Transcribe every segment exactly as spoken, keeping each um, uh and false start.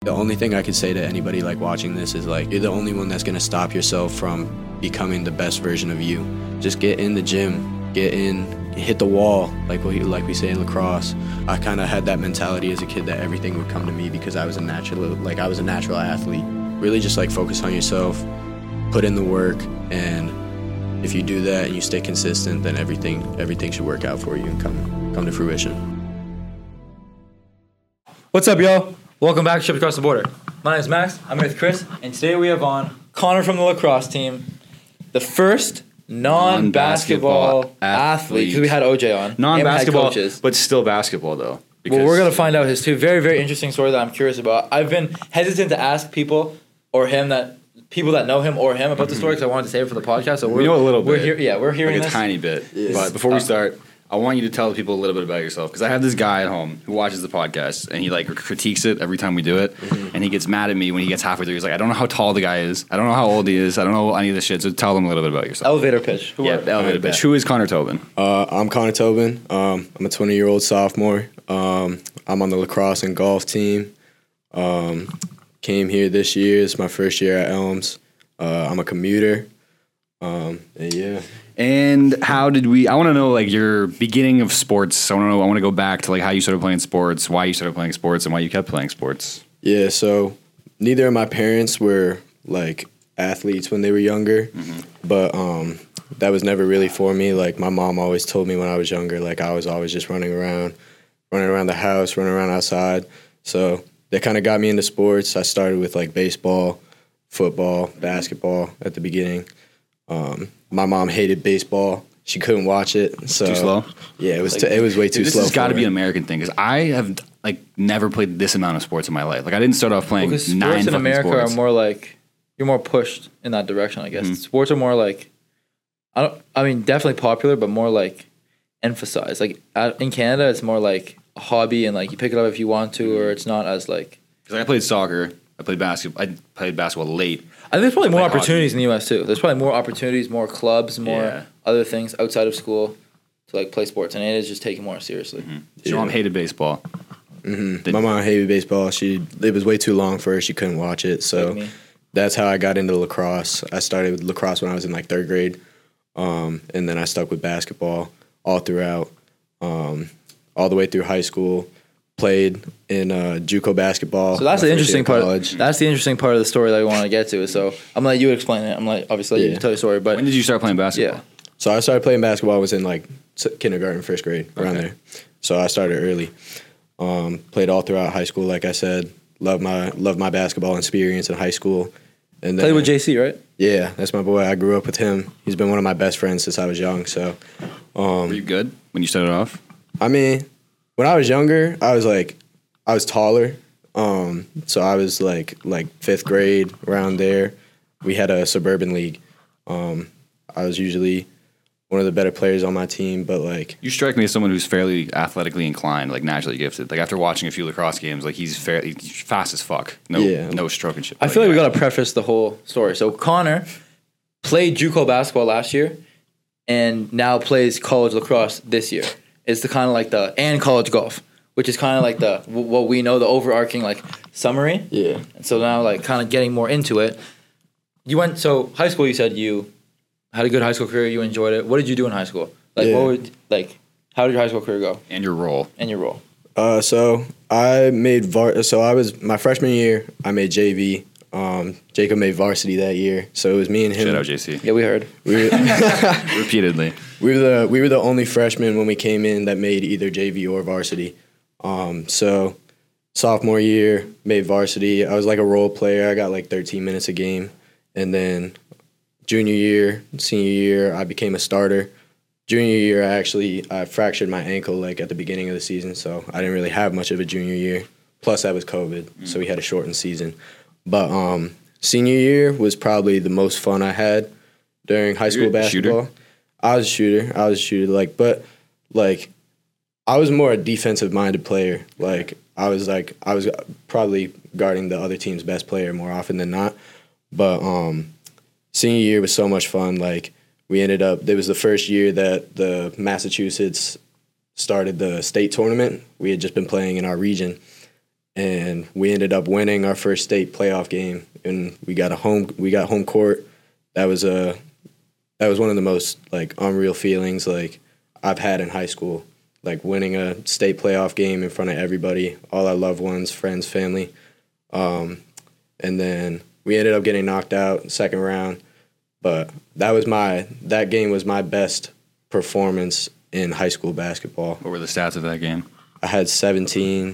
The only thing I could say to anybody like watching this is like, you're the only one that's going to stop yourself from becoming the best version of you. Just get in the gym, get in, hit the wall, like what you, like we say in lacrosse. I kind of had that mentality as a kid that everything would come to me because I was a natural, like I was a natural athlete. Really just like focus on yourself, put in the work, and if you do that and you stay consistent, then everything everything should work out for you and come come to fruition. What's up, y'all? Welcome back to Ships Across the Border. My name is Max. I'm here with Chris, and today we have on Connor from the lacrosse team, the first non-basketball, non-basketball athlete. Because we had O J on. Non-basketball, but still basketball, though. Well, we're going to find out his two very, very interesting story that I'm curious about. I've been hesitant to ask people or him that people that know him or him about the story because I wanted to save it for the podcast. So we know a little bit. We're here, yeah, we're hearing like a this. tiny bit. Yes. But before we start, I want you to tell people a little bit about yourself because I have this guy at home who watches the podcast and he like critiques it every time we do it, mm-hmm. and he gets mad at me when he gets halfway through. He's like, I don't know how tall the guy is, I don't know how old he is, I don't know any of this shit. So tell them a little bit about yourself. Elevator pitch. Who yeah, are, elevator pitch. Bet. Who is Connor Tobin? Uh, I'm Connor Tobin. Um, I'm a twenty-year-old sophomore. Um, I'm on the lacrosse and golf team. Um, came here this year. It's my first year at Elms. Uh, I'm a commuter. Um, and yeah. And how did we? I want to know like your beginning of sports. I want to know. I want to go back to like how you started playing sports, why you started playing sports, and why you kept playing sports. Yeah. So neither of my parents were like athletes when they were younger, mm-hmm. but um, that was never really for me. Like my mom always told me when I was younger, like I was always just running around, running around the house, running around outside. So that kind of got me into sports. I started with like baseball, football, basketball at the beginning. Um, my mom hated baseball. She couldn't watch it. So too slow? Yeah, it was like, t- it was way too this slow. This has got to be her. an American thing because I have like never played this amount of sports in my life. Like I didn't start off playing well, nine sports in fucking America sports. are more like you're more pushed in that direction. I guess mm-hmm. sports are more like I don't. I mean, definitely popular, but more like emphasized. Like in Canada, it's more like a hobby and like you pick it up if you want to, or it's not as like. Because I played soccer, I played basketball. I played basketball late. I think there's probably more opportunities hockey. in the U S too. There's probably more opportunities, more clubs, more yeah. other things outside of school to like play sports, and it is just taken more seriously. Mm-hmm. Your yeah. mom hated baseball. Mm-hmm. My mom hated baseball. She it was way too long for her. She couldn't watch it. So like that's how I got into lacrosse. I started with lacrosse when I was in like third grade, um, and then I stuck with basketball all throughout, um, all the way through high school. Played in uh, JUCO basketball. So that's the interesting part. Of, that's the interesting part of the story that I want to get to. So I'm gonna let you explain it. I'm like obviously let yeah. you tell your story. But when did you start playing basketball? Yeah. So I started playing basketball. I was in like kindergarten, first grade, around okay. there. So I started early. Um, played all throughout high school. Like I said, loved my loved my basketball experience in high school. And then, played with J C, right? Yeah, that's my boy. I grew up with him. He's been one of my best friends since I was young. So, um, were you good when you started off? I mean. When I was younger, I was like, I was taller. Um, so I was like, like fifth grade around there. We had a suburban league. Um, I was usually one of the better players on my team, but like you strike me as someone who's fairly athletically inclined, like naturally gifted. Like after watching a few lacrosse games, like he's fairly he's fast as fuck. No, yeah. no stroke and shit. I feel like we got to preface the whole story. So Connor played JUCO basketball last year, and now plays college lacrosse this year. It's the kind of like the and college golf, which is kind of like the what we know the overarching like summary. Yeah. And so now like kind of getting more into it. You went so high school. You said you had a good high school career. You enjoyed it. What did you do in high school? Like yeah. what would like how did your high school career go? And your role. And your role. Uh, so I made var. So I was my freshman year. I made J V. Um, Jacob made varsity that year, so it was me and him. Shout out J C. Yeah, we heard. We were repeatedly. We were the we were the only freshmen when we came in that made either J V or varsity. Um, so sophomore year made varsity. I was like a role player. I got like thirteen minutes a game, and then junior year, senior year, I became a starter. Junior year, I actually I fractured my ankle like at the beginning of the season, so I didn't really have much of a junior year. Plus, that was COVID, mm. so we had a shortened season. But um, senior year was probably the most fun I had during high school basketball. Shooter? I was a shooter. I was a shooter. Like, but like, I was more a defensive minded player. Like, I was like, I was probably guarding the other team's best player more often than not. But um, senior year was so much fun. Like, we ended up. It was the first year that the Massachusetts started the state tournament. We had just been playing in our region. and we ended up winning our first state playoff game, and we got a home we got home court. That was a that was one of the most like unreal feelings like I've had in high school, like winning a state playoff game in front of everybody, all our loved ones, friends, family. Um, and then we ended up getting knocked out second round, but that was my that game was my best performance in high school basketball. What were the stats of that game? I had seventeen.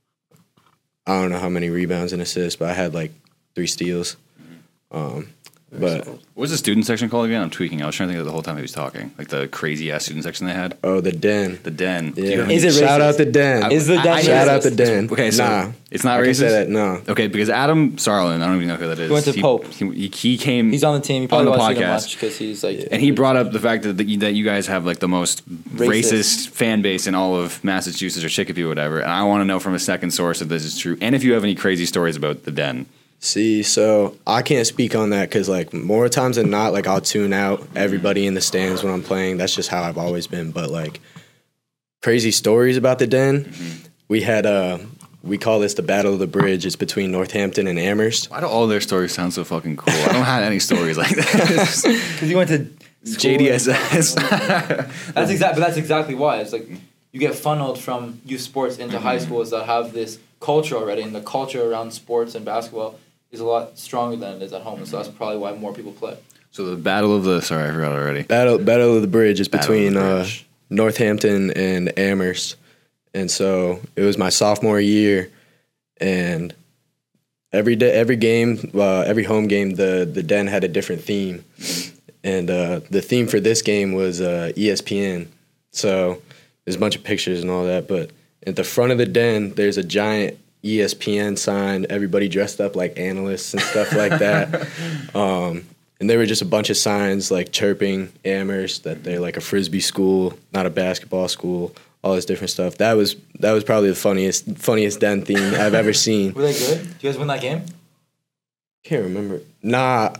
I don't know how many rebounds and assists, but I had like three steals. Um, but What was the student section called again? I'm tweaking. I was trying to think of it the whole time he was talking. Like the crazy ass student section they had. oh, the Den. The Den. Do you Yeah. have- Is it Shout racist? out the Den. Is the I- Den I- Shout racist? out the Den. Okay, so nah, it's not I can racist? say that. No. Okay, because Adam Sarlin, I don't even know who that is. He went to he, Pope. He, he came. He's on the team. He probably on the wants to podcast. watch because he's like. And he brought up the fact that, that, you, that you guys have like the most racist. Racist. fan base in all of Massachusetts or Chicopee or whatever. And I want to know from a second source if this is true. And if you have any crazy stories about the Den. See, so I can't speak on that because, like, more times than not, like, I'll tune out everybody in the stands when I'm playing. That's just how I've always been. But, like, crazy stories about the Den. Mm-hmm. We We had, uh, we call this the Battle of the Bridge. It's between Northampton and Amherst. Why do all their stories sound so fucking cool? I don't have any stories like that. Because he went to J D S S. That's exact. But that's exactly why. It's like you get funneled from youth sports into high schools that have this culture already, and the culture around sports and basketball is a lot stronger than it is at home. And so that's probably why more people play. So the Battle of the... Sorry, I forgot already. Battle Battle of the Bridge is Battle of the between uh, Bridge. Northampton and Amherst. And so it was my sophomore year, and every day, every game, uh, every home game, the, the Den had a different theme. And uh, the theme for this game was uh, E S P N. So there's a bunch of pictures and all that, but at the front of the Den, there's a giant E S P N sign, everybody dressed up like analysts and stuff like that. Um, and there were just a bunch of signs like chirping Amherst that they're like a Frisbee school, not a basketball school, all this different stuff. That was that was probably the funniest funniest Den theme I've ever seen. Were they good? Did you guys win that game? Can't remember. Nah,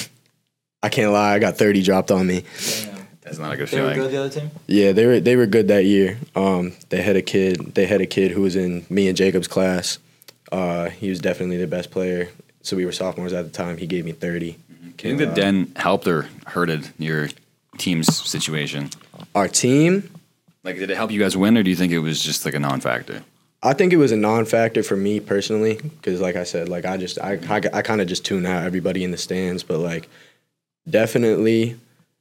I can't lie. I got thirty dropped on me. Damn. That's not a good They were feeling. good, the other team? Yeah, they were they were good that year. Um, they had a kid. They had a kid who was in me and Jacob's class. Uh, he was definitely the best player. So we were sophomores at the time. He gave me thirty. Do you think the Den helped or hurted your team's situation? Our team, Like, did it help you guys win, or do you think it was just like a non-factor? I think it was a non-factor for me personally because, like I said, like I just I I, I kind of just tune out everybody in the stands. But like, definitely,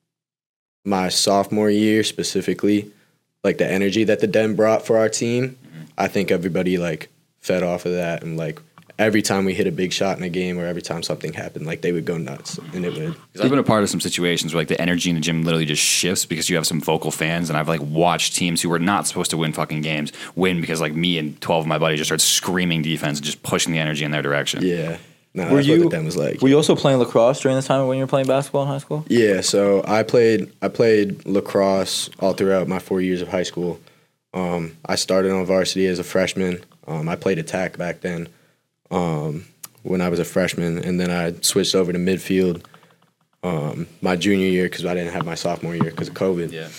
my sophomore year specifically, like the energy that the Den brought for our team, I think everybody like fed off of that, and like every time we hit a big shot in a game or every time something happened, like they would go nuts, and it would. Because I've been a part of some situations where like the energy in the gym literally just shifts because you have some vocal fans, and I've like watched teams who were not supposed to win fucking games win because like me and twelve of my buddies just start screaming defense and just pushing the energy in their direction. Yeah, no, Were that's you- what the Den was like. Were you also playing lacrosse during this time when you were playing basketball in high school? Yeah, so I played I played lacrosse all throughout my four years of high school. Um, I started on varsity as a freshman. Um, I played attack back then um, when I was a freshman, and then I switched over to midfield um, my junior year because I didn't have my sophomore year because of COVID. Yeah.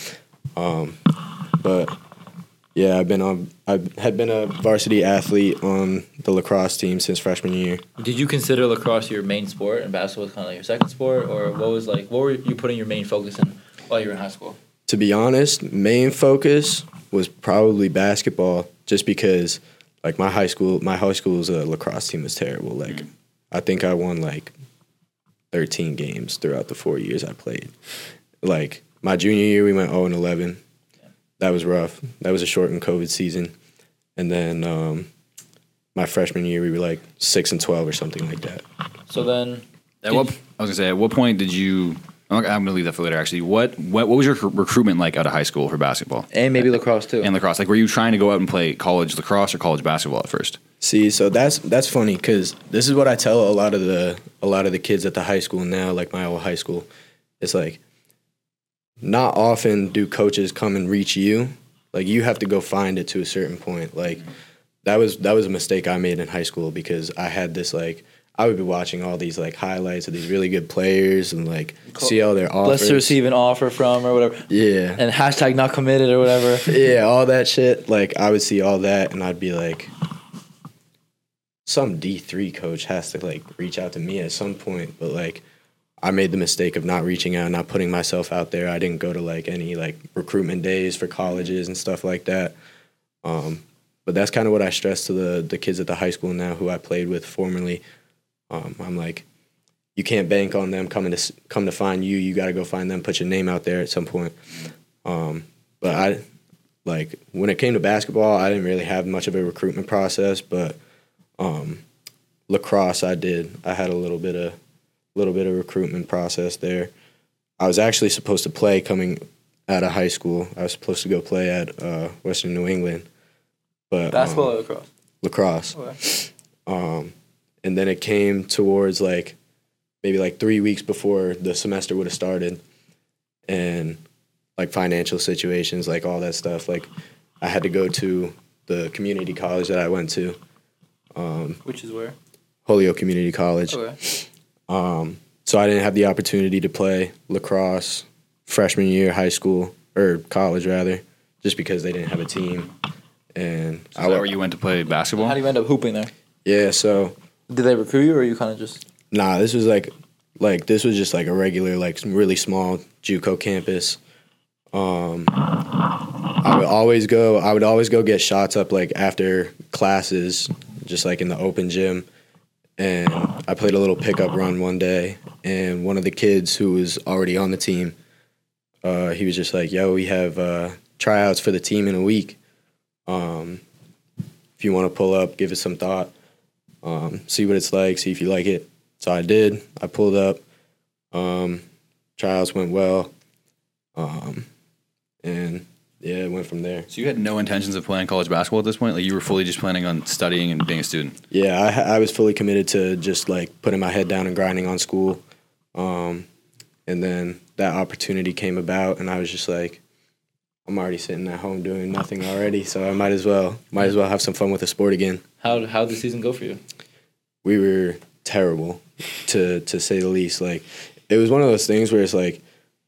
But yeah, I've been on. I had been a varsity athlete on the lacrosse team since freshman year. Did you consider lacrosse your main sport and basketball was kind of like your second sport, or what was like what were you putting your main focus in while you were in high school? To be honest, main focus was probably basketball, just because like my high school, my high school's uh, lacrosse team was terrible. Like Mm. I think I won like thirteen games throughout the four years I played. Like my junior year, we went oh and eleven. That was rough. That was a shortened COVID season. And then um, my freshman year, we were like six and twelve or something like that. So then, At what I was gonna say, at what point did you? I'm gonna leave that for later. Actually, what what what was your rec- recruitment like out of high school for basketball and maybe lacrosse too. and lacrosse? Like, were you trying to go out and play college lacrosse or college basketball at first? See, so that's that's funny because this is what I tell a lot of the a lot of the kids at the high school now, like my old high school. It's like not often do coaches come and reach you. Like you have to go find it to a certain point. Like that was that was a mistake I made in high school because I had this like I would be watching all these like highlights of these really good players and like see all their offers. Let's receive an offer from or whatever, Yeah. and hashtag not committed or whatever. Yeah, all that shit. Like I would see all that and I'd be like, some D three coach has to like reach out to me at some point, but like I made the mistake of not reaching out, not putting myself out there. I didn't go to like any like recruitment days for colleges and stuff like that. Um, but that's kind of what I stress to the the kids at the high school now who I played with formerly. Um, I'm like, you can't bank on them coming to come to find you. You got to go find them, put your name out there at some point. Um, but I like when it came to basketball, I didn't really have much of a recruitment process, but um, lacrosse I did. I had a little bit of little bit of recruitment process there. I was actually supposed to play coming out of high school. I was supposed to go play at uh, Western New England, but Basketball um, or lacrosse? lacrosse. Okay. Um, and then it came towards like maybe like three weeks before the semester would have started, and like financial situations, like all that stuff. Like I had to go to the community college that I went to, um, Which is where? Holyoke Community College. Okay. Um, so I didn't have the opportunity to play lacrosse freshman year, high school or college rather, just because they didn't have a team. And So is that where you went to play basketball? How do you end up hooping there? yeah, so Did they recruit you, or you kind of just? nah, this was like like this was just like a regular like really small JUCO campus. Um, I would always go. I would always go get shots up like after classes, just like in the open gym. And I played a little pickup run one day, and one of the kids who was already on the team, uh, he was just like, "Yo, we have uh, tryouts for the team in a week. Um, if you want to pull up, give it some thought, um, see what it's like, see if you like it." So I did. I pulled up. Um, tryouts went well, um, and yeah, it went from there. So you had no intentions of playing college basketball at this point? Like you were fully just planning on studying and being a student? Yeah, I, I was fully committed to just like putting my head down and grinding on school. Um, and then that opportunity came about, and I was just like, I'm already sitting at home doing nothing already, so I might as well might as well have some fun with the sport again. How how did the season go for you? We were terrible, to to say the least. Like it was one of those things where it's like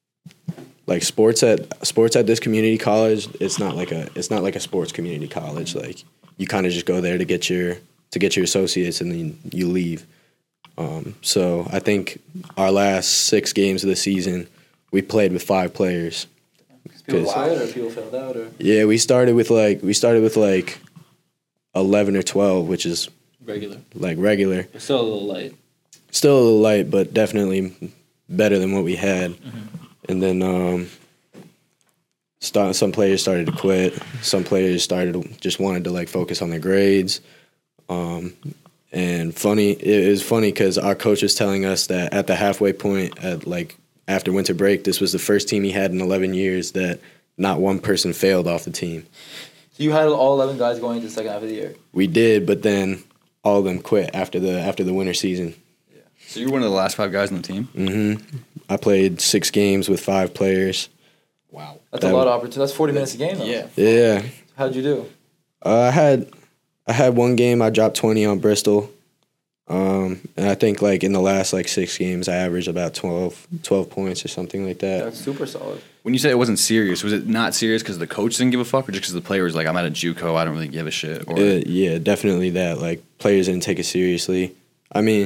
like sports at sports at this community college, it's not like a it's not like a sports community college. Like you kind of just go there to get your to get your associates and then you leave. Um, so I think our last six games of the season, we played with five players. People started, or people failed out, or Yeah, we started with like we started with like eleven or twelve, which is regular? like regular. But still a little light. Still a little light, but definitely better than what we had. Mm-hmm. And then um, start, some players started to quit. Some players started to, just wanted to like focus on their grades. Um, and funny, it was funny because our coach was telling us that at the halfway point, at like after winter break, this was the first team he had in eleven years that not one person failed off the team. So you had all eleven guys going into the second half of the year. We did, but then all of them quit after the after the winter season. So you're one of the last five guys on the team? Mm-hmm. I played six games with five players. Wow. That's That a lot was- of opportunity. That's forty minutes a game, though. Yeah. Yeah, How'd you do? uh, I had I had one game I dropped twenty on Bristol, um, and I think like in the last like six games I averaged about twelve, twelve points or something like that. That's super solid. When you say it wasn't serious, was it not serious because the coach didn't give a fuck, or just because the player was like, I'm at a JUCO, I don't really give a shit? Or Uh, yeah, definitely that. Like players didn't take it seriously. I mean,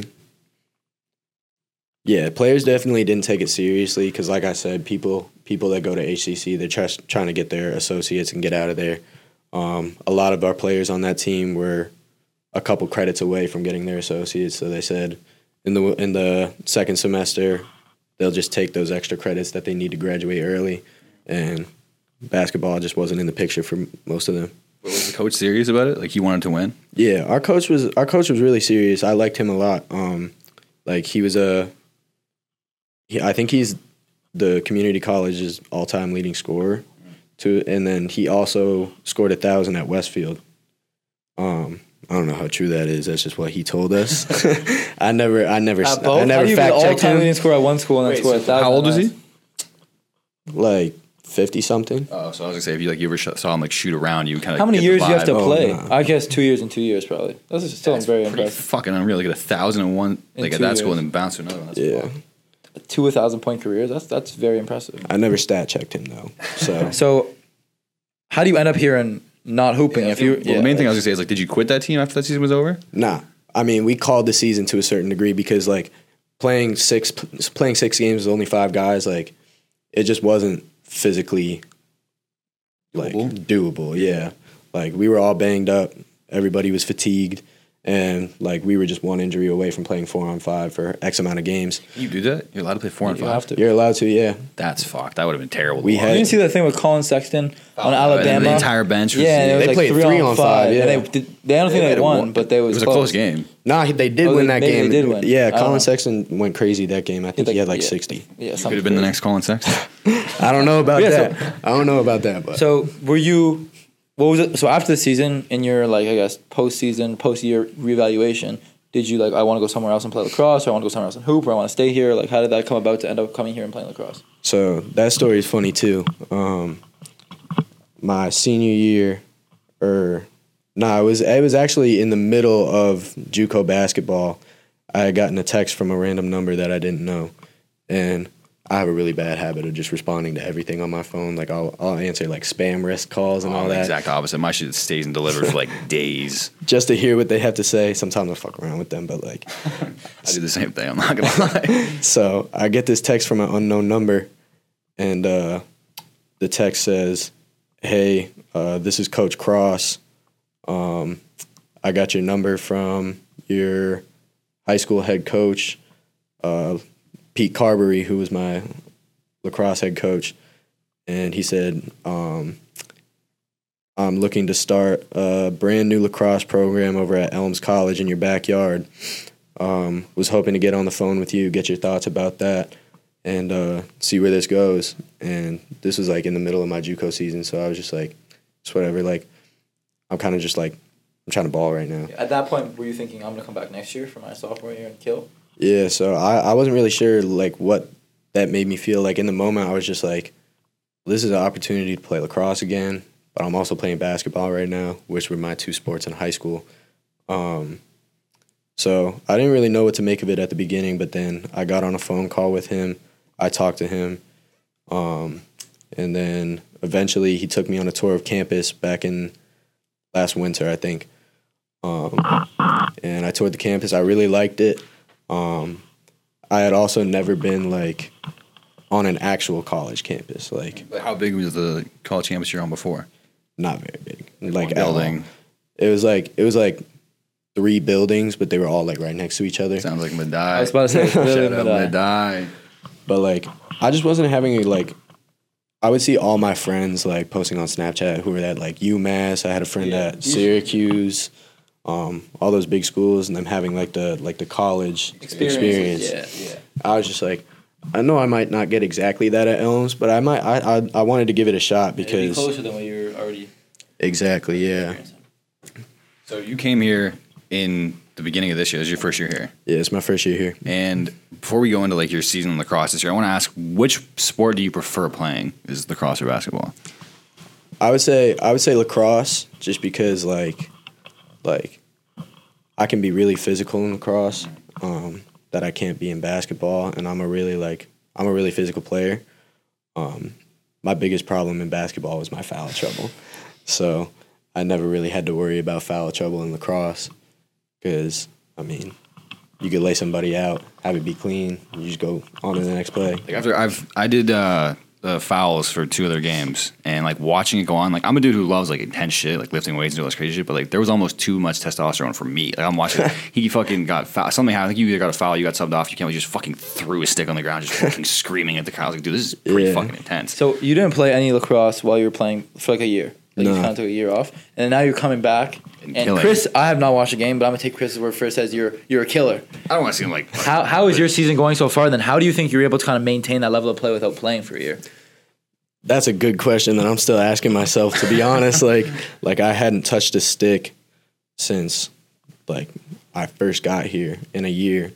yeah, players definitely didn't take it seriously because, like I said, people people that go to H C C, they're try, trying to get their associates and get out of there. Um, a lot of our players on that team were a couple credits away from getting their associates, so they said in the in the second semester they'll just take those extra credits that they need to graduate early, and basketball just wasn't in the picture for most of them. But was the coach serious about it? Like he wanted to win? Yeah, our coach was our coach was really serious. I liked him a lot. Um, like he was a, he, I think he's the community college's all time leading scorer, to, and then he also scored a thousand at Westfield. Um, I don't know how true that is. That's just what he told us. I never, I never, At I both? How never do you be the fact checked all-time him. leading scorer at one school and then Wait, score a so thousand? how old at was he? last? Like fifty something. Oh, so I was gonna say if you like you ever sh- saw him like shoot around, you kind of How many years do you have to Oh, play? no. I guess two years and two years probably. That's just still That's very pretty impressive. fucking unreal. Like a thousand and one, In like at two that school, years. and then bounce to another one. That's Yeah, wild. Two thousand point careers. That's that's very impressive. I never stat checked him though. So So, how do you end up here and not hooping? if you Well, the main thing I was gonna say is like, did you quit that team after that season was over? nah, I mean, we called the season to a certain degree because like playing six playing six games with only five guys, like it just wasn't physically like Doable? doable. Yeah, like we were all banged up. Everybody was fatigued, and like we were just one injury away from playing four on five for X amount of games. You do that? You're allowed to play four and You five? have to. You're allowed to, yeah. That's fucked. That would have been terrible. to We watch. had- You didn't see that thing with Colin Sexton on And Alabama? the entire bench was, yeah, and it was They like played three, three on on five. five, yeah. And they, did, they I don't think They they might have won, won. but they was It was a close. close game. Nah, he- they did Oh, win they- that maybe game. they did win. I Yeah, don't Colin know. Sexton went crazy that game. I think he had like yeah. sixty. Yeah, Could something have been the crazy. next Colin Sexton. I don't know about Yeah, so- that. I don't know about that, but So were you? What was it? So after the season, in your like I guess postseason, post year reevaluation, did you like I want to go somewhere else and play lacrosse, or I want to go somewhere else and hoop, or I want to stay here? Like how did that come about to end up coming here and playing lacrosse? So that story is funny too. Um, my senior year, or nah, it was it was actually in the middle of JUCO basketball. I had gotten a text from a random number that I didn't know, and I have a really bad habit of just responding to everything on my phone. Like I'll I'll answer like spam risk calls and Oh, all the that, exact opposite. My shit stays and delivered for like days. just to hear what they have to say. Sometimes I fuck around with them, but like. I do the same thing. I'm not gonna lie. So I get this text from an unknown number, and uh, the text says, "Hey, uh, this is Coach Cross. Um, I got your number from your high school head coach, uh, Pete Carberry, who was my lacrosse head coach, and he said, um, I'm looking to start a brand new lacrosse program over at Elms College in your backyard. Um, was hoping to get on the phone with you, get your thoughts about that, and uh, see where this goes." And this was like in the middle of my JUCO season, so I was just like, it's whatever. Like, I'm kind of just like, I'm trying to ball right now. At that point, were you thinking I'm gonna come back next year for my sophomore year and kill? Yeah, so I, I wasn't really sure like what that made me feel. Like in the moment, I was just like, this is an opportunity to play lacrosse again, but I'm also playing basketball right now, which were my two sports in high school. Um, so I didn't really know what to make of it at the beginning, but then I got on a phone call with him. I talked to him, um, and then eventually he took me on a tour of campus back in last winter, I think. Um, and I toured the campus. I really liked it. Um, I had also never been like on an actual college campus, like How big was the college campus you're on before? not very big, like One at all. building. It was like it was like three buildings, but they were all like right next to each other. Sounds like Madai. I was about to say, it's really Shout out Madai. Madai. But like I just wasn't having a, like I would see all my friends like posting on Snapchat who were at like UMass. I had a friend Yeah. at Syracuse, um, all those big schools, and them having like the like the college experience. Yeah, yeah. I was just like, I know I might not get exactly that at Elms, but I might. I I, I wanted to give it a shot It'd be because closer than what you're already exactly, yeah, experiencing. So you came here in the beginning of this year. This is your first year here. yeah. It's my first year here. And before we go into like your season in lacrosse this year, I want to ask, which sport do you prefer playing? Is lacrosse or basketball? I would say I would say lacrosse, just because like like I can be really physical in lacrosse, um, that I can't be in basketball, and I'm a really like I'm a really physical player. Um, my biggest problem in basketball was my foul trouble, so I never really had to worry about foul trouble in lacrosse, because I mean, you could lay somebody out, have it be clean, and you just go on to the next play. Like after I've I did uh, the fouls for two other games, and like watching it go on, like I'm a dude who loves like intense shit, like lifting weights and all this crazy shit. But like there was almost too much testosterone for me. Like I'm watching, he fucking got foul. Something happened. I think you either got a foul, you got subbed off. You can't. He just fucking threw his stick on the ground, just fucking screaming at the crowd. I was like, dude, this is pretty Yeah. fucking intense. So you didn't play any lacrosse while you were playing for like a year. Like you No. kind of took a year off, and now you're coming back. And And killing. Chris, I have not watched a game, but I'm gonna take Chris's word first. Says you're you're a killer. I don't want to seem like How how is your season going so far? Then how do you think you're able to kind of maintain that level of play without playing for a year? That's a good question that I'm still asking myself, to be honest. Like, like I hadn't touched a stick since like I first got here in a year.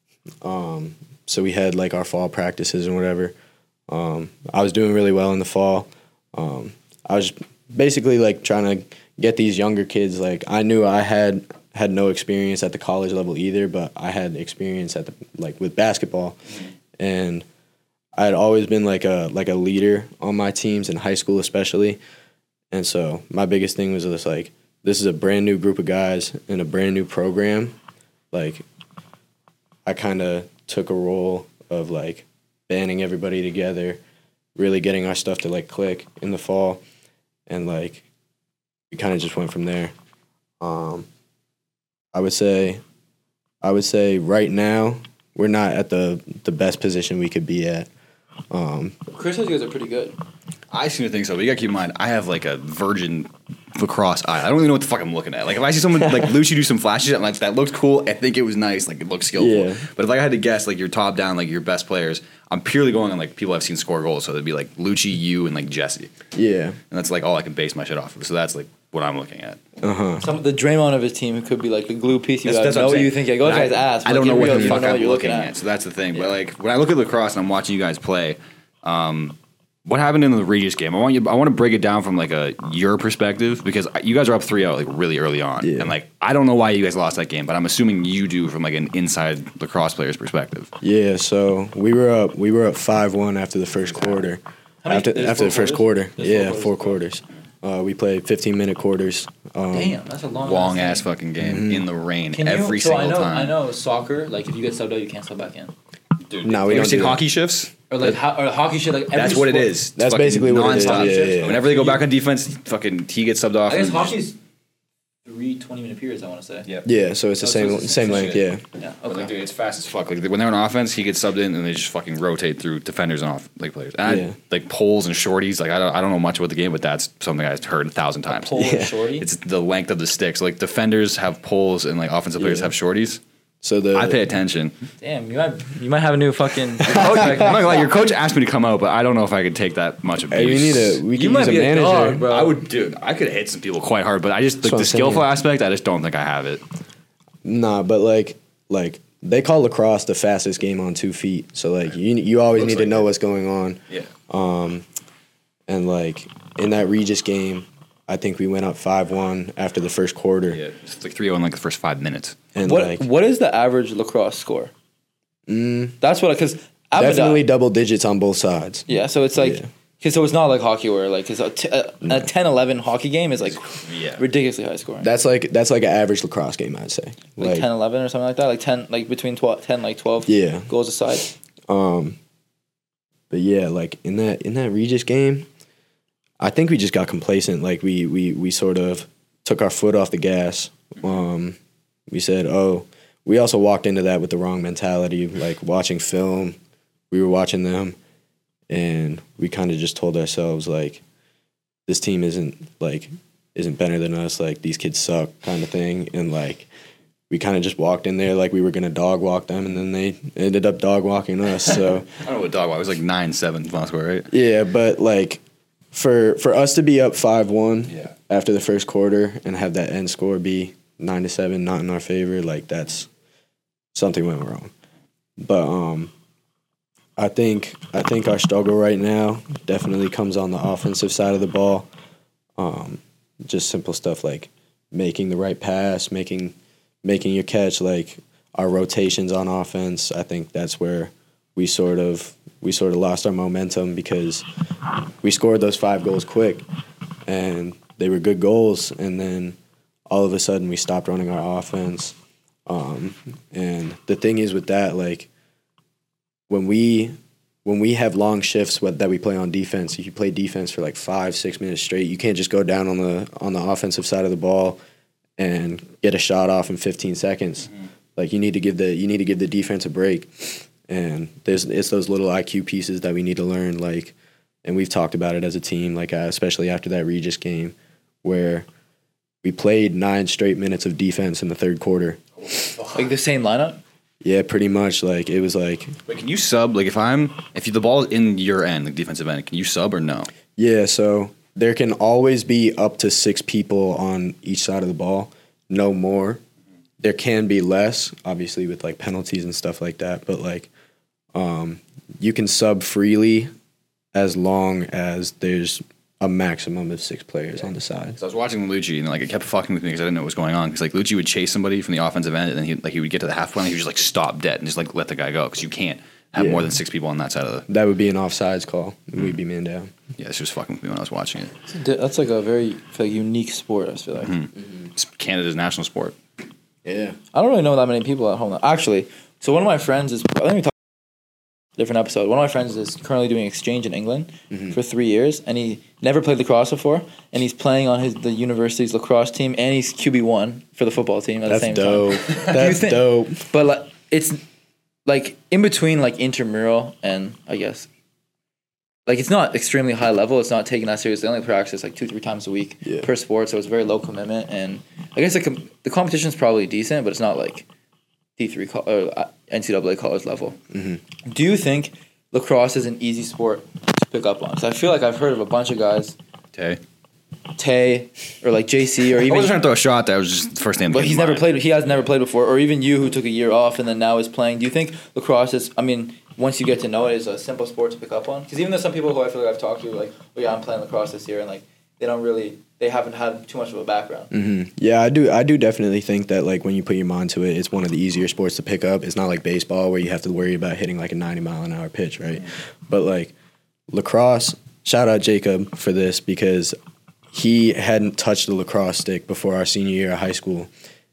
Um, so we had like our fall practices and whatever. Um, I was doing really well in the fall. Um, I was basically like trying to get these younger kids. Like I knew I had had no experience at the college level either, but I had experience at the like with basketball, and I had always been like a like a leader on my teams in high school especially. And so my biggest thing was just like, this is a brand new group of guys in a brand new program. like I kind of took a role of like banding everybody together, really getting our stuff to like click in the fall, and like we kind of just went from there. Um, I would say, I would say right now we're not at the the best position we could be at. Um, Chris says you guys are pretty good. I seem to think so, but you gotta keep in mind, I have like a virgin lacrosse eye. I don't even know what the fuck I'm looking at. Like if I see someone like Lucci do some flashes, I'm like, that looked cool. I think it was nice. Like it looked skillful. Yeah. But if I had to guess, like your top down, like your best players, I'm purely going on like people I've seen score goals. So it'd be like Lucci, you, and like Jesse. yeah. And that's like all I can base my shit off of. So that's like what I'm looking at. Uh huh. Some the Draymond of his team could be like the glue piece. You That's, guys that's what I'm know saying. you think like, oh, But guy's I, ass. I but don't know in what real, the you fuck don't know I'm what you're looking looking at. So that's the thing. Yeah. But like when I look at lacrosse and I'm watching you guys play, um, what happened in the Regis game? I want you. I want to break it down from like a your perspective because you guys are up three oh like really early on, Yeah. and like I don't know why you guys lost that game, but I'm assuming you do from like an inside lacrosse player's perspective. Yeah, so we were up we were up five one after the first quarter. How many- After there's after four the first quarters? quarter. There's Yeah, four four quarters. Uh, we played fifteen minute quarters. Um, Damn, that's a long, Long thing. ass fucking game in the rain Can every you, so single I know, time. I know soccer. Like if you get subbed out, you can't sub back in. Dude, No, have we you ever don't seen do that. hockey shifts? Or like ho- or hockey shit. Like every That's what it sport- is. It's That's fucking basically what it is, nonstop. yeah, yeah. Whenever they go back on defense, fucking he gets subbed off. I guess and- hockey's three twenty minute periods. I want to say. Yep. Yeah, so it's the Oh, so same it's the same same length, shit. yeah. Yeah. But, like, Okay. dude, it's fast as fuck. Like when they're on offense, he gets subbed in, and they just fucking rotate through defenders and off like players. And Yeah. I, like poles and shorties. Like I don't, I don't know much about the game, but that's something I've heard a thousand times. Pole Yeah. and shorty. It's the length of the sticks. Like defenders have poles, and like offensive players Yeah. have shorties. So the I pay attention. Damn, you might you might have a new fucking. Coach, I'm not gonna lie, your coach asked me to come out, but I don't know if I could take that much abuse. Hey, we need a we You can might use a be a manager. dog, bro. I would, dude. I could hit some people quite hard, but I just like That's what the I'm skillful saying. aspect. I just don't think I have it. Nah, but like like they call lacrosse the fastest game on two feet. So like you you always Looks need to like know it. what's going on. Yeah. Um, and like in that Regis game, I think we went up five one after the first quarter. Yeah. It's like three oh in like the first five minutes. And What like what is the average lacrosse score? mm, That's what because definitely double digits on both sides. Yeah, so it's like Yeah. because so it's not like hockey where like because a, t- a, a ten eleven hockey game is like Yeah. ridiculously high scoring. That's like that's like an average lacrosse game, I'd say. like Like, ten eleven or something like that. Like ten like between twelve, ten like twelve yeah. goals aside. Um, but yeah, like in that in that Regis game, I think we just got complacent. Like we we we sort of took our foot off the gas. Um, we said, oh, we also walked into that with the wrong mentality. Like watching film, we were watching them, and we kind of just told ourselves like, this team isn't like isn't better than us. Like these kids suck, kind of thing, and like. We kind of just walked in there like we were gonna dog walk them, and then they ended up dog walking us. So I don't know what dog was. It was like nine seven final score, right? yeah, but like for for us to be up five one Yeah. after the first quarter and have that end score be nine to seven, not in our favor, like that's something went wrong. But um, I think I think our struggle right now definitely comes on the offensive side of the ball. Um, just simple stuff like making the right pass, making making your catch, like our rotations on offense. I think that's where we sort of we sort of lost our momentum because we scored those five goals quick and they were good goals, and then all of a sudden we stopped running our offense. Um, and the thing is with that, like when we when we have long shifts what, that we play on defense, if you play defense for like five six minutes straight, you can't just go down on the on the offensive side of the ball and get a shot off in fifteen seconds. Mm-hmm. Like you need to give the you need to give the defense a break. And there's it's those little I Q pieces that we need to learn. Like, and we've talked about it as a team. Like, uh, especially after that Regis game, where we played nine straight minutes of defense in the third quarter. Like the same lineup. Yeah, pretty much. Like it was like Wait, can you sub? Like if I'm if you, the ball is in your end, like defensive end, can you sub or no? yeah. So there can always be up to six people on each side of the ball, no more. There can be less, obviously, with like penalties and stuff like that. But like, um, you can sub freely as long as there's a maximum of six players on the side. So I was watching Lucci and like it kept fucking with me because I didn't know what was going on. Because like Lucci would chase somebody from the offensive end and then he like he would get to the half point and he would just like stop dead and just like let the guy go because you can't have Yeah. more than six people on that side of the. That would be an offsides call. We'd be man down. Yeah, this was fucking with me when I was watching it. That's like a very I feel like, unique sport. I feel like. It's Canada's national sport. Yeah. I don't really know that many people at home. Actually, so one of my friends is. Let me talk. Different episode. One of my friends is currently doing exchange in England mm-hmm. for three years, and he never played lacrosse before, and he's playing on his the university's lacrosse team, and he's Q B one for the football team at That's the same dope. time. That's think, dope. But like, it's like in between like intramural and I guess like it's not extremely high level. It's not taken that seriously. They only practice like two three times a week yeah. per sport, so it's very low commitment, and I guess the com- the competition is probably decent, but it's not like D three co- or N C double A college level. Mm-hmm. Do you think lacrosse is an easy sport to pick up on? Because I feel like I've heard of a bunch of guys, Tay, Tay, or like J C, or even. I wasn't trying to throw a shot. That was just the first name. But he's never played. He has never played before, or even you who took a year off and then now is playing. Do you think lacrosse is? I mean, once you get to know it, is a simple sport to pick up on? Because even though some people who I feel like I've talked to, are like, oh yeah, I'm playing lacrosse this year, and like they don't really, they haven't had too much of a background. Mm-hmm. Yeah, I do. I do definitely think that like when you put your mind to it, it's one of the easier sports to pick up. It's not like baseball where you have to worry about hitting like a ninety mile an hour pitch, right? Mm-hmm. But like lacrosse, shout out Jacob for this because he hadn't touched a lacrosse stick before our senior year of high school,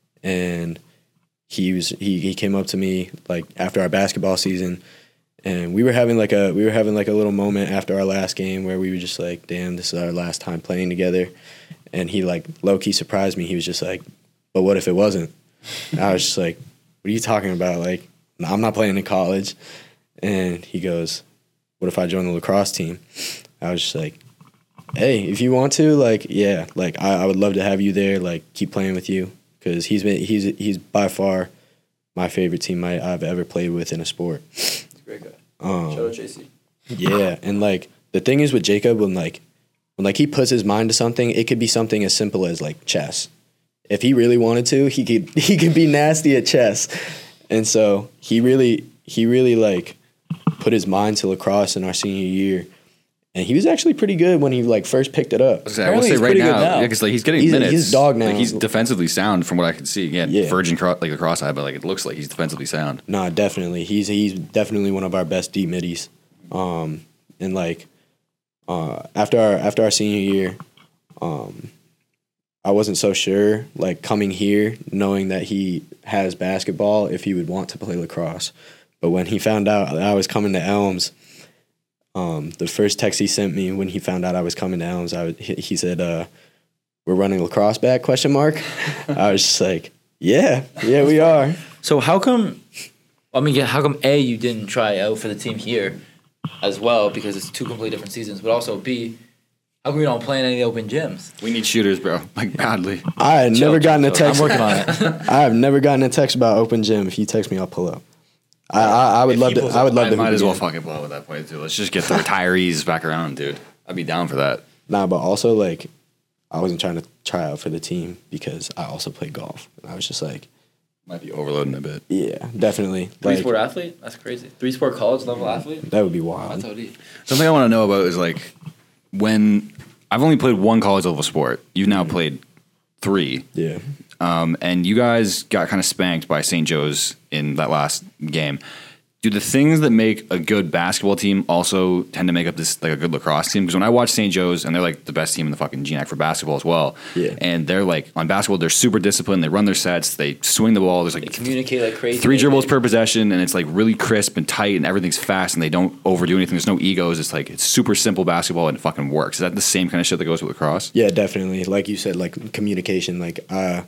and he was he, he came up to me like after our basketball season. And we were having like a we were having like a little moment after our last game where we were just like, damn, this is our last time playing together. And he like low key surprised me. He was just like, but what if it wasn't? And I was just like, what are you talking about? Like, I'm not playing in college. And he goes, what if I join the lacrosse team? I was just like, hey, if you want to, like, yeah, like I, I would love to have you there. Like, keep playing with you because he's been he's he's by far my favorite teammate I've ever played with in a sport. Great guy. Um, Shout out J C. Yeah, and like the thing is with Jacob, when like when like he puts his mind to something, it could be something as simple as like chess. If he really wanted to, he could he could be nasty at chess, and so he really he really like put his mind to lacrosse in our senior year, and he was actually pretty good when he like first picked it up. I will say, I will say right now, now. Yeah, because like he's getting he's, minutes. He's dog now. Like, he's defensively sound from what I can see. Again, yeah. virgin cro- like the cross eye, but like it looks like he's defensively sound. Nah, definitely. He's he's definitely one of our best deep middies. Um, and like uh, after our after our senior year, um, I wasn't so sure. Like coming here, knowing that he has basketball, if he would want to play lacrosse. But when he found out that I was coming to Elms. Um, the first text he sent me when he found out I was coming to Elms, I would, he, he said, uh, "We're running lacrosse back?" Question mark. I was just like, "Yeah, yeah, we are." So how come? I mean, yeah, how come A, you didn't try out for the team here as well because it's two completely different seasons, but also B, how come you don't play in any open gyms? We need shooters, bro, like badly. I had Chill, never gotten chill, a text. I'm working on it. I have never gotten a text about open gym. If you text me, I'll pull up. I, I, I would If love he to. pulls I would up, love I to. might as well again. fucking blow at that point too. Let's just get the retirees back around, dude. I'd be down for that. Nah, but also like, I wasn't trying to try out for the team because I also play golf. And I was just like, might be overloading a bit. Yeah, definitely. Three like, sport athlete? That's crazy. Three sport college level athlete? That would be wild. That's O D. Something I want to know about is like when I've only played one college level sport. You've now played three. Yeah. Um, and you guys got kind of spanked by Saint Joe's in that last game. Do the things that make a good basketball team also tend to make up this like a good lacrosse team? Because when I watch Saint Joe's, and they're like the best team in the fucking G N A C for basketball as well. Yeah. And they're like on basketball, they're super disciplined. They run their sets. They swing the ball. There's like They communicate like crazy. three dribbles per possession, and it's like really crisp and tight, and everything's fast, and they don't overdo anything. There's no egos. It's like it's super simple basketball, and it fucking works. Is that the same kind of shit that goes with lacrosse? Yeah, definitely. Like you said, like communication. Like uh,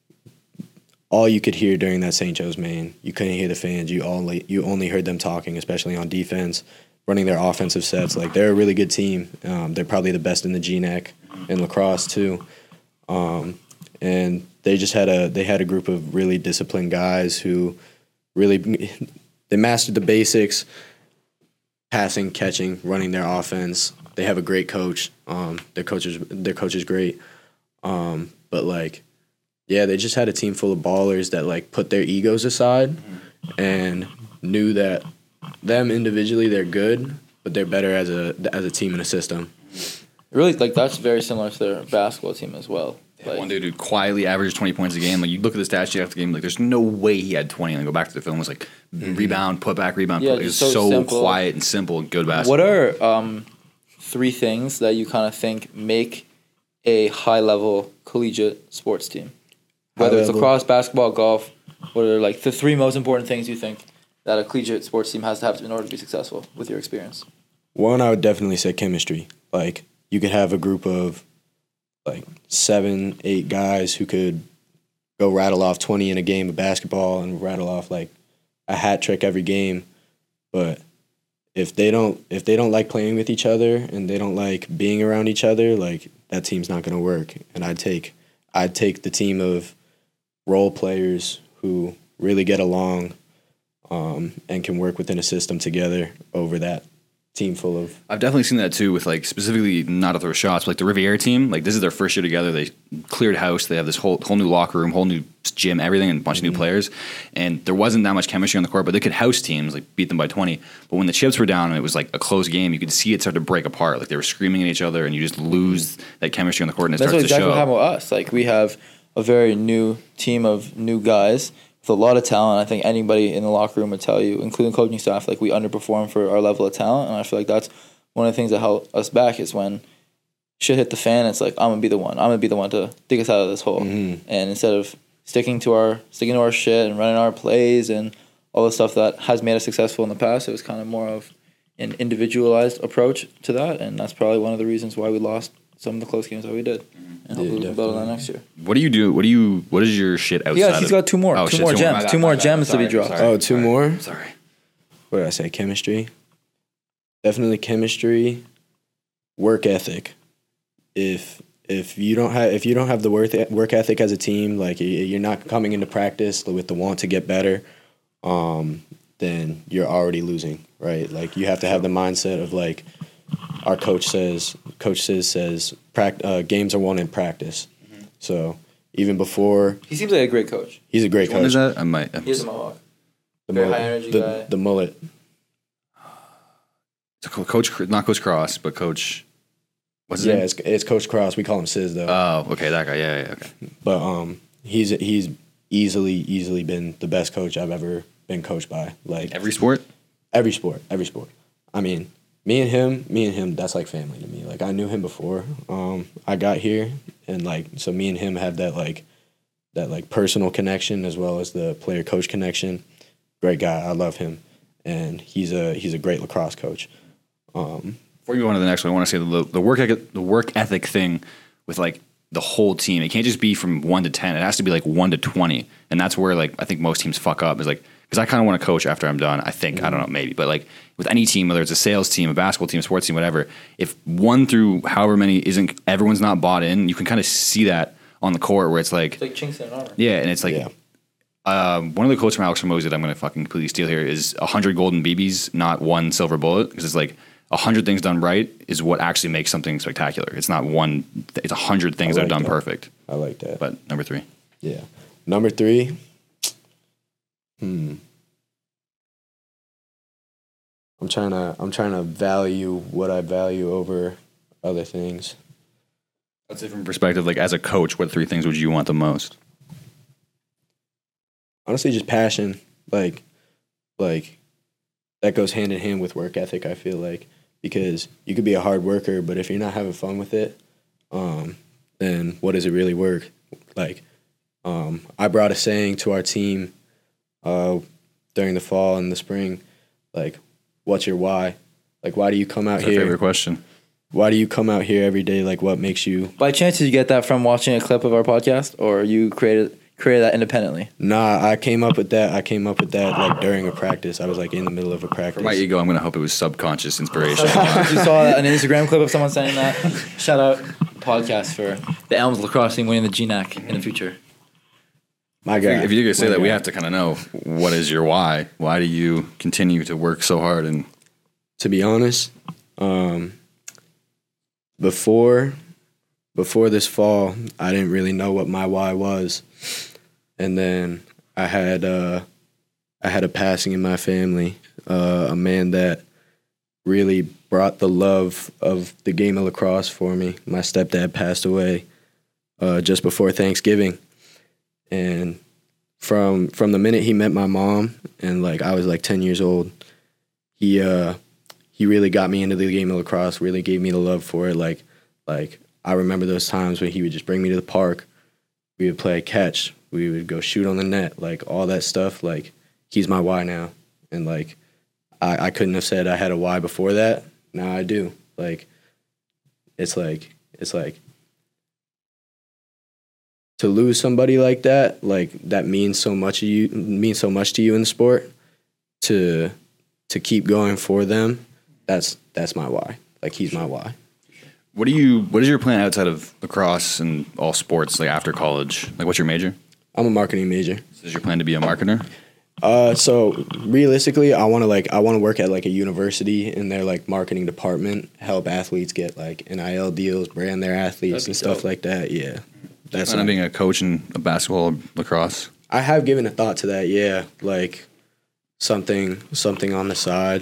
all you could hear during that Saint Joe's main, you couldn't hear the fans. You only you only heard them talking, especially on defense, running their offensive sets. Like they're a really good team. Um, they're probably the best in the G N A C in lacrosse too. Um, and they just had a they had a group of really disciplined guys who really they mastered the basics, passing, catching, running their offense. They have a great coach. Um, their coach is their coach is great. Um, but like. Yeah, they just had a team full of ballers that like put their egos aside and knew that them individually they're good, but they're better as a as a team and a system. Really, like that's very similar to their basketball team as well. Like, One dude who quietly averaged twenty points a game. Like you look at the stat sheet after the game, like there's no way he had twenty. And then go back to the film, it was like mm-hmm. rebound, put back, rebound. Yeah, put, it was so so, simple. quiet and simple and good basketball. What are um, three things that you kind of think make a high level collegiate sports team? Whether it's level. lacrosse, basketball, golf, what are like the three most important things you think that a collegiate sports team has to have in order to be successful with your experience? One, I would definitely say chemistry. Like, you could have a group of like seven, eight guys who could go rattle off twenty in a game of basketball and rattle off like a hat trick every game. But if they don't if they don't like playing with each other and they don't like being around each other, like that team's not going to work. And I'd take I'd take the team of role players who really get along um, and can work within a system together over that team full of. I've definitely seen that too with like specifically not to throw shots, but like the Riviera team. Like this is their first year together. They cleared house. They have this whole whole new locker room, whole new gym, everything, and a bunch mm-hmm. of new players. And there wasn't that much chemistry on the court, but they could house teams, like beat them by twenty. But when the chips were down and it was like a close game, you could see it start to break apart. Like they were screaming at each other, and you just lose that chemistry on the court, and it That's starts exactly to show. what happened with us. Like we have a very new team of new guys with a lot of talent. I think anybody in the locker room would tell you, including coaching staff, like we underperform for our level of talent, and I feel like that's one of the things that held us back is when shit hit the fan. It's like I'm gonna be the one. I'm gonna be the one to dig us out of this hole. Mm-hmm. And instead of sticking to our sticking to our shit and running our plays and all the stuff that has made us successful in the past, it was kind of more of an individualized approach to that. And that's probably one of the reasons why we lost some of the close games that we did. And hopefully yeah, we'll build on that next year. What do you do? What do you? What is your shit outside? Yeah, he's of, got two more. Oh, two shit, more two gems. More. Two more bad, gems bad, to be sorry, dropped. sorry, Oh, two sorry, more? Sorry. What did I say? Chemistry. Definitely chemistry. Work ethic. If if you don't have if you don't have the work work ethic as a team, like you're not coming into practice with the want to get better, um, then you're already losing, right? Like you have to have the mindset of like our coach says. Coach says says pract- uh, games are won in practice. Mm-hmm. So even before He seems like a great coach. he's a great Which one coach. is that? I might. I'm He has a mohawk. The Very mullet, high energy the, guy. the mullet. It's a coach, not Coach Cross, but Coach. What's his Yeah, name? it's, it's Coach Cross. We call him Sis though. Oh, okay, that guy. Yeah, yeah, okay. But um, he's he's easily easily been the best coach I've ever been coached by. Like Every sport. every sport, every sport. I mean, me and him, me and him, that's like family to me. Like I knew him before um, I got here, and like so me and him have that like that like personal connection as well as the player coach connection. Great guy, I love him, and he's a he's a great lacrosse coach. Um, Before we go on to the next one, I want to say the, the work ethic, the work ethic thing with like the whole team. It can't just be from one to ten. It has to be like one to twenty, and that's where like I think most teams fuck up. Is like because I kind of want to coach after I'm done. I think mm-hmm. I don't know maybe, but like with any team, whether it's a sales team, a basketball team, a sports team, whatever, if one through however many isn't everyone's not bought in, you can kind of see that on the court where it's like It's like chinks in an armor. yeah, and it's like. Yeah. Um, one of the quotes from Alex Hormozy that I'm going to fucking completely steal here is one hundred golden B Bs, not one silver bullet, because it's like one hundred things done right is what actually makes something spectacular. It's not one, it's one hundred things I that like are done that. perfect. I like that. But number three. Yeah. Number three. Hmm. I'm trying to I'm trying to value what I value over other things. Let's say from perspective, like as a coach, what three things would you want the most? Honestly, just passion. Like, like that goes hand in hand with work ethic. I feel like because you could be a hard worker, but if you're not having fun with it, um, then what does it really work? Like, um, I brought a saying to our team uh, during the fall and the spring, like, what's your why? Like, why do you come out That's our here? favorite question. Why do you come out here every day? Like, what makes you? By chance, did you get that from watching a clip of our podcast, or you created created that independently? Nah, I came up with that. I came up with that like during a practice. I was like in the middle of a practice. For my ego, I'm going to hope it was subconscious inspiration. You saw an Instagram clip of someone saying that. Shout out podcast for the Elms lacrosse team winning the G N A C in the future. My guy. If you're going to say My that, we guy. have to kind of know what is your why? Why do you continue to work so hard? And To be honest, um, before before this fall, I didn't really know what my why was, and then I had uh, I had a passing in my family, uh, a man that really brought the love of the game of lacrosse for me. My stepdad passed away uh, just before Thanksgiving, and from from the minute he met my mom, and like I was like ten years old, he uh, he really got me into the game of lacrosse. Really gave me the love for it. Like like I remember those times when he would just bring me to the park. We would play catch, we would go shoot on the net, like all that stuff. Like he's my why now, and like I, I couldn't have said I had a why before that. Now I do. Like it's like it's like to lose somebody like that, like that means so much to you, means so much to you in the sport. To to keep going for them, that's that's my why. Like he's my why. What do you? What is your plan outside of lacrosse and all sports? Like after college, like what's your major? I'm a marketing major. Is your plan to be a marketer? Uh, so realistically, I want to like I want to work at like a university in their like marketing department, help athletes get like N I L deals, brand their athletes and stuff dope. like that. Yeah, that's. Plan on being a coach in a basketball or lacrosse. I have given a thought to that. Yeah, like something something on the side,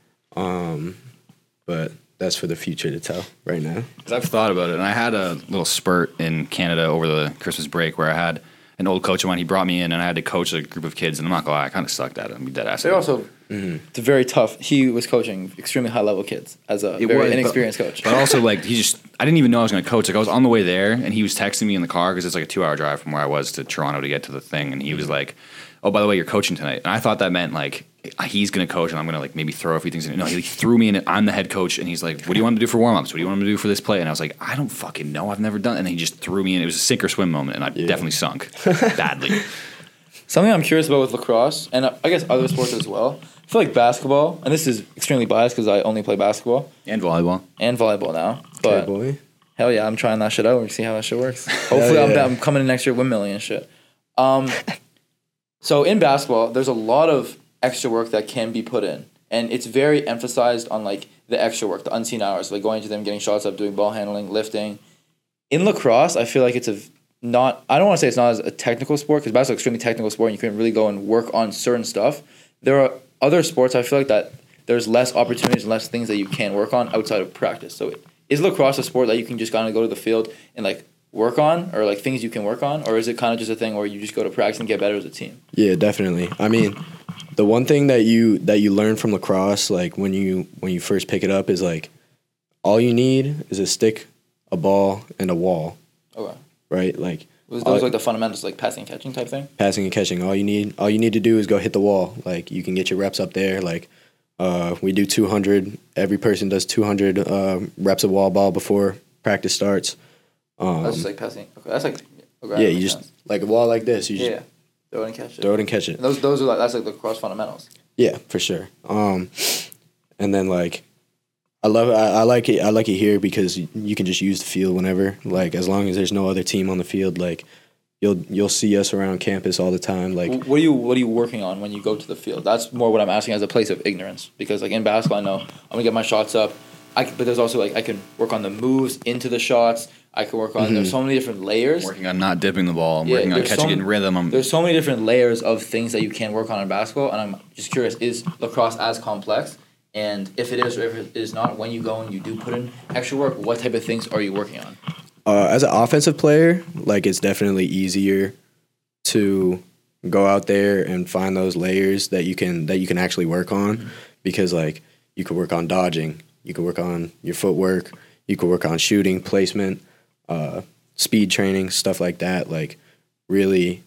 um, but that's for the future to tell. Right now, 'Cause I've thought about it, and I had a little spurt in Canada over the Christmas break where I had an old coach of mine. He brought me in, and I had to coach a group of kids. And I'm not gonna lie, I kind of sucked at it. I'm dead ass. They're also it's very tough. He was coaching extremely high level kids as a It very was, inexperienced but, coach. But also, like, he just, I didn't even know I was going to coach. Like, I was on the way there, and he was texting me in the car because it's like a two hour drive from where I was to Toronto to get to the thing. And he was like, oh, by the way, you're coaching tonight. And I thought that meant, like, he's going to coach, and I'm going to, like, maybe throw a few things in. No, he threw me in it. I'm the head coach, and he's like, what do you want to do for warm ups? What do you want me to do for this play? And I was like, I don't fucking know. I've never done it. And he just threw me in. It was a sink or swim moment, and I Yeah. definitely sunk badly. Something I'm curious about with lacrosse, and I guess other sports as well. I feel like basketball, and this is extremely biased because I only play basketball And volleyball. and volleyball now. okay, But boy. hell yeah, I'm trying that shit out and see how that shit works. Hopefully, I'm, yeah. I'm coming in next year windmilling and shit. Um, so in basketball, there's a lot of extra work that can be put in, and it's very emphasized on like the extra work, the unseen hours, like going to them, getting shots up, doing ball handling, lifting. In lacrosse, I feel like it's a not. I don't want to say it's not as a technical sport because basketball is an extremely technical sport, and you can really go and work on certain stuff. There are other sports I feel like that there's less opportunities and less things that you can work on outside of practice. So is lacrosse a sport that you can just kind of go to the field and like work on, or like things you can work on, or is it kind of just a thing where you just go to practice and get better as a team? Yeah, definitely. I mean, the one thing that you that you learn from lacrosse, like when you when you first pick it up, is like all you need is a stick, a ball, and a wall. Okay. Right? Like Was all- those like the fundamentals, like passing and catching type thing? passing and catching. All you need, all you need to do is go hit the wall. Like you can get your reps up there. Like uh, we do two hundred. Every person does two hundred uh, reps of wall ball before practice starts. Um, That's just like passing. Okay, that's like okay, yeah, that you makes just sense. like a wall like this. You just yeah, throw it and catch it. throw it and catch it. And those those are like that's like the lacrosse fundamentals. Yeah, for sure. Um, and then like, I love I, I like it I like it here because you, you can just use the field whenever. Like as long as there's no other team on the field, like you'll you'll see us around campus all the time. Like Wh- What are you What are you working on when you go to the field? That's more what I'm asking as a place of ignorance because like in basketball, I know I'm gonna get my shots up. I c- but there's also like I can work on the moves into the shots. I can work on. There's so many different layers. Working on not dipping the ball. I'm Yeah, working on there's catching so- it in rhythm. I'm, There's so many different layers of things that you can work on in basketball, and I'm just curious: is lacrosse as complex? And if it is, or if it is not, when you go and you do put in extra work, what type of things are you working on? uh, as an offensive player, like it's definitely easier to go out there and find those layers that you can that you can actually work on mm-hmm. because like you could work on dodging, you could work on your footwork, you could work on shooting, placement, uh, speed training, stuff like that. Like really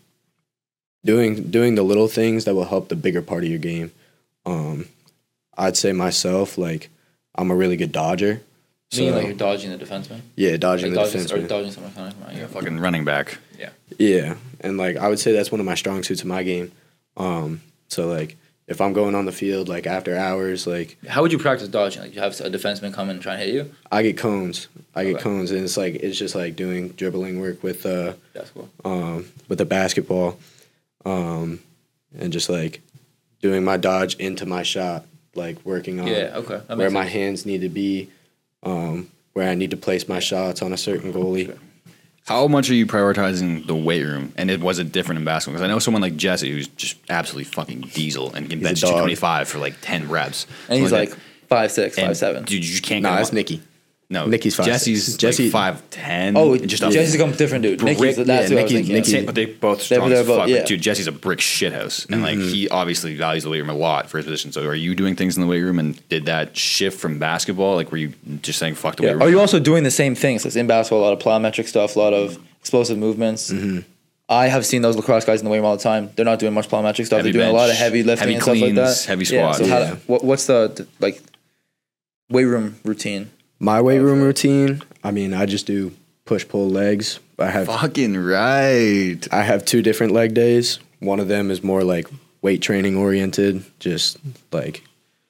doing doing the little things that will help the bigger part of your game. Um, I'd say myself, like I'm a really good dodger. So, meaning like you're dodging the defenseman? Yeah, dodging like the dodging, or defenseman. dodging someone coming from yeah, you. fucking running back. Yeah. Yeah, and like I would say that's one of my strong suits of my game. Um, so like if I'm going on the field like after hours, like How would you practice dodging? Like you have a defenseman come in and try and hit you? I get cones. I get Okay. cones, and it's like it's just like doing dribbling work with uh Basketball. um with the basketball, um, and just like doing my dodge into my shot, like working on Yeah, okay. That where makes my sense. hands need to be, um, where I need to place my shots on a certain goalie. How much are you prioritizing the weight room? And it was it different in basketball? Because I know someone like Jesse who's just absolutely fucking diesel and can He's a bench dog. two twenty-five for like ten reps. And he's Something like five six, that. five And, seven. Dude, you just can't Nah, get that's him. Nikki. No, Nicky's five Jesse's six. Jesse Jesse- five ten. Oh, just Jesse's a a different dude. brick. Nicky's, that's yeah, what I was Nicky- thinking. Nicky- Same, but they both strong they're as both- fuck. yeah. But dude, Jesse's a brick shithouse, and like he obviously values the weight room a lot for his position. So, are you doing things in the weight room, and did that shift from basketball? Like, were you just saying fuck the Yeah. weight room? Are you also doing the same things? Like in basketball, a lot of plyometric stuff, a lot of explosive movements. Mm-hmm. I have seen those lacrosse guys in the weight room all the time. They're not doing much plyometric stuff. Heavy They're doing bench, a lot of heavy lifting heavy and stuff like cleans, that. heavy Yeah, squats. so how, Yeah. what, what's the, the like weight room routine? My weight room routine, I mean, I just do push pull legs. I have Fucking right. I have two different leg days. One of them is more like weight training oriented, just like